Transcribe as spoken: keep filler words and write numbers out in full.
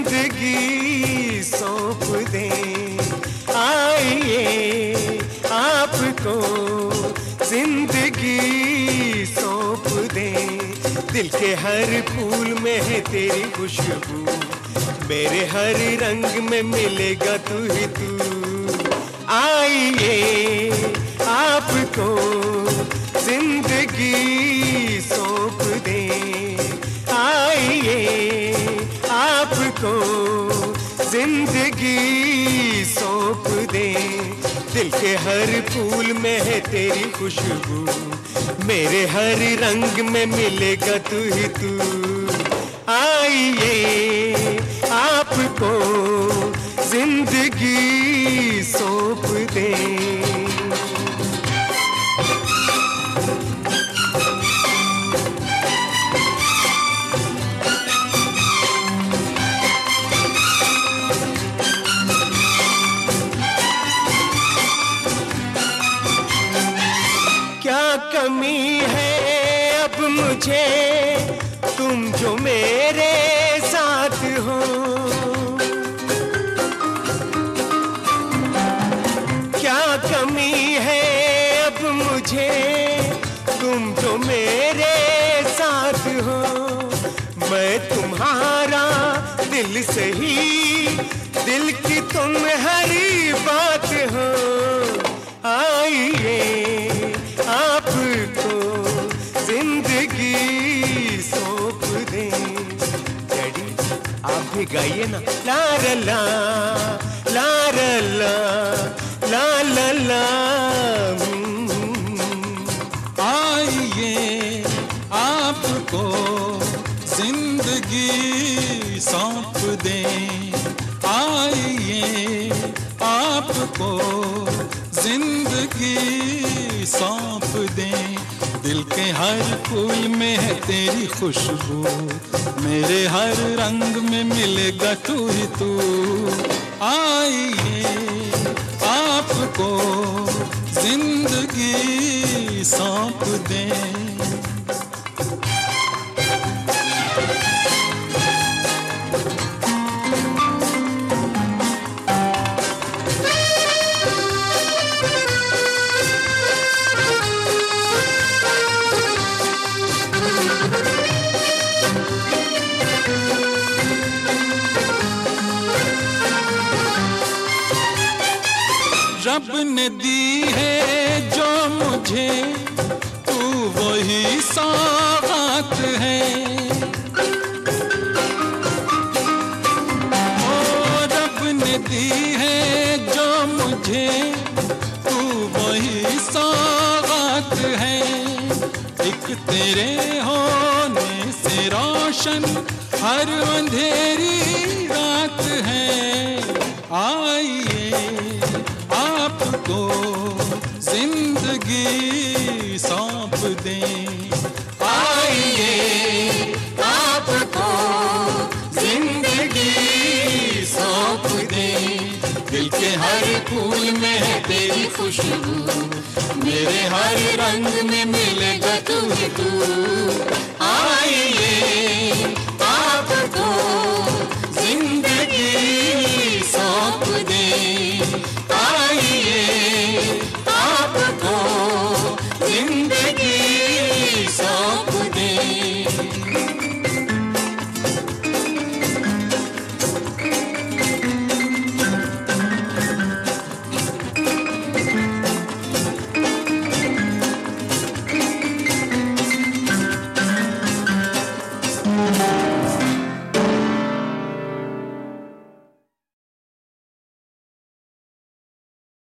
जिंदगी सौंप दें। आइए आपको जिंदगी सौंप दें। दिल के हर फूल में है तेरी खुशबू, मेरे हर रंग में मिलेगा तू ही तू। आइए आपको जिंदगी सौंप दें। आइए आपको जिंदगी सौंप दें। दिल के हर फूल में है तेरी खुशबू, मेरे हर रंग में मिलेगा तू ही तू। आइए आपको जिंदगी सौंप दें। क्या कमी है अब मुझे तुम जो मेरे साथ हो। क्या कमी है अब मुझे तुम जो मेरे साथ हो। मैं तुम्हारा दिल से ही, दिल की तुम हरी बात हो। आइए आपको जिंदगी सौंप दें। डैडी आप भी गाइए ना। ला ला ला ला ला ला ला ला। आइए आपको जिंदगी सौंप दें। आइए आपको जिंदगी सौंप दें। दिल के हर फूल में है तेरी खुशबू, मेरे हर रंग में मिलेगा तू ही तू। आइए आपको जिंदगी सौंप दें। रब ने दी है जो मुझे, तू वही सौगात है। ओ रब ने दी है जो मुझे, तू वही सौगात है। एक तेरे होने से रोशन हर अंधेरी रात है। आइए आपको जिंदगी सौंप दें। आइए आपको जिंदगी सौंप दें। दिल के हर फूल में है तेरी खुशबू, मेरे हर रंग में मिलेगा तू ही तू।